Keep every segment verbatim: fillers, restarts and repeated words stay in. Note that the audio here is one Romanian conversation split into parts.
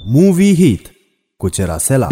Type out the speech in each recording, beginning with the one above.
Movie Hit cu Cerasela.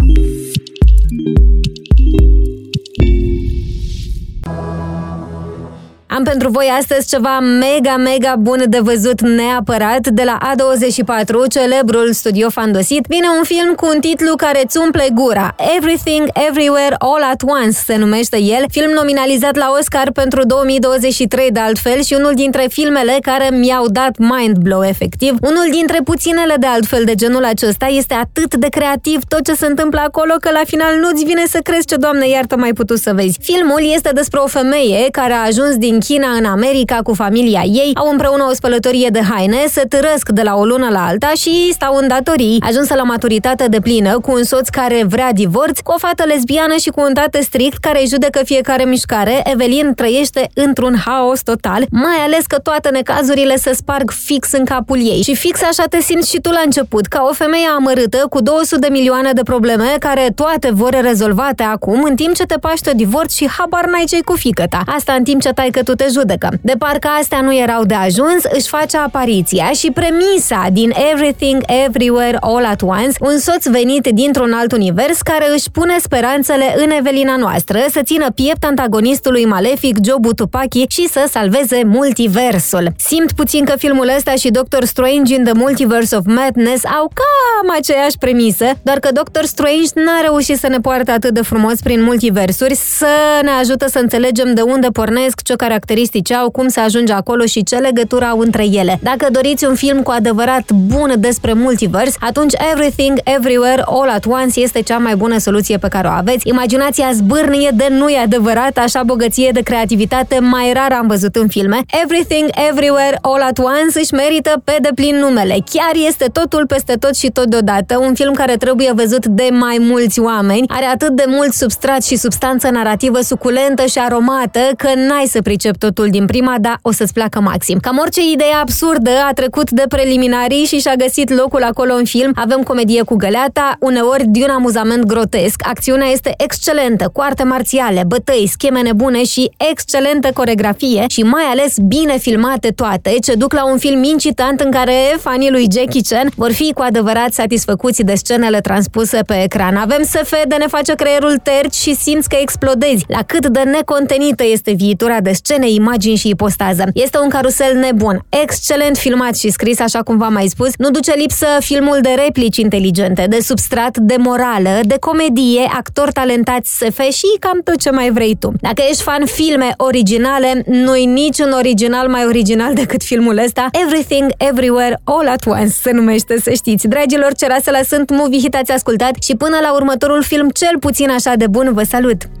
Am pentru voi astăzi ceva mega, mega bun de văzut neapărat. De la A douăzeci și patru, celebrul studio fandosit, vine un film cu un titlu care îți umple gura. Everything, Everywhere, All at Once se numește el. Film nominalizat la Oscar pentru două mii douăzeci și trei de altfel și unul dintre filmele care mi-au dat mind blow efectiv. Unul dintre puținele de altfel de genul acesta. Este atât de creativ tot ce se întâmplă acolo că la final nu-ți vine să crezi ce, Doamne iartă, mai putut să vezi. Filmul este despre o femeie care a ajuns din China în America cu familia ei, au împreună o spălătorie de haine, se târăsc de la o lună la alta și stau în datorii, ajunsă la maturitate deplină, cu un soț care vrea divorț, cu o fată lesbiană și cu un tată strict care îi judecă fiecare mișcare. Evelyn trăiește într-un haos total, mai ales că toate necazurile se sparg fix în capul ei. Și fix așa te simți și tu la început, ca o femeie amărâtă cu două sute de milioane de probleme care toate vor rezolvate acum, în timp ce te paște divorț și habar n-ai ce-i cu fiică-ta. Asta în timp ce tai că tu te judecă. De parcă astea nu erau de ajuns, își face apariția și premisa din Everything, Everywhere, All at Once, un soț venit dintr-un alt univers care își pune speranțele în Evelina noastră să țină piept antagonistului malefic Jobu Tupaki și să salveze multiversul. Simt puțin că filmul ăsta și Doctor Strange in the Multiverse of Madness au cam aceeași premisă, doar că Doctor Strange n-a reușit să ne poarte atât de frumos prin multiversuri, să ne ajută să înțelegem de unde pornesc, ce caracteristici au, cum se ajunge acolo și ce legătură au între ele. Dacă doriți un film cu adevărat bun despre multivers, atunci Everything, Everywhere, All at Once este cea mai bună soluție pe care o aveți. Imaginația zbârnie de nu-i adevărat, așa bogăție de creativitate mai rar am văzut în filme. Everything, Everywhere, All at Once își merită pe deplin numele. Chiar este totul peste tot și tot deodată, un film care trebuie văzut de mai mulți oameni. Are atât de mult substrat și substanță narrativă suculentă și aromată că n-ai să pricep totul din prima, dar o să-ți placă maxim. Cam orice idee absurdă a trecut de preliminarii și și-a găsit locul acolo în film. Avem comedie cu găleata, uneori de un amuzament grotesc. Acțiunea este excelentă, cu arte marțiale, bătăi, scheme nebune și excelentă coregrafie și mai ales bine filmate toate, ce duc la un film incitant în care fanii lui Jackie Chan vor fi cu adevărat satisfăcuți de scenele transpuse pe ecran. Avem S F de ne face creierul terci și simți că explodezi. La cât de necontenită este viitura de scene, imagini și ipostază. Este un carusel nebun, excelent filmat și scris, așa cum v-am mai spus. Nu duce lipsă filmul de replici inteligente, de substrat, de morală, de comedie, actori talentați, S F și cam tot ce mai vrei tu. Dacă ești fan filme originale, nu-i niciun original mai original decât filmul ăsta. Everything, Everywhere, All at Once se numește, să știți. Dragilor, Cerasela sunt, Movie Hit ați ascultat și până la următorul film cel puțin așa de bun, vă salut!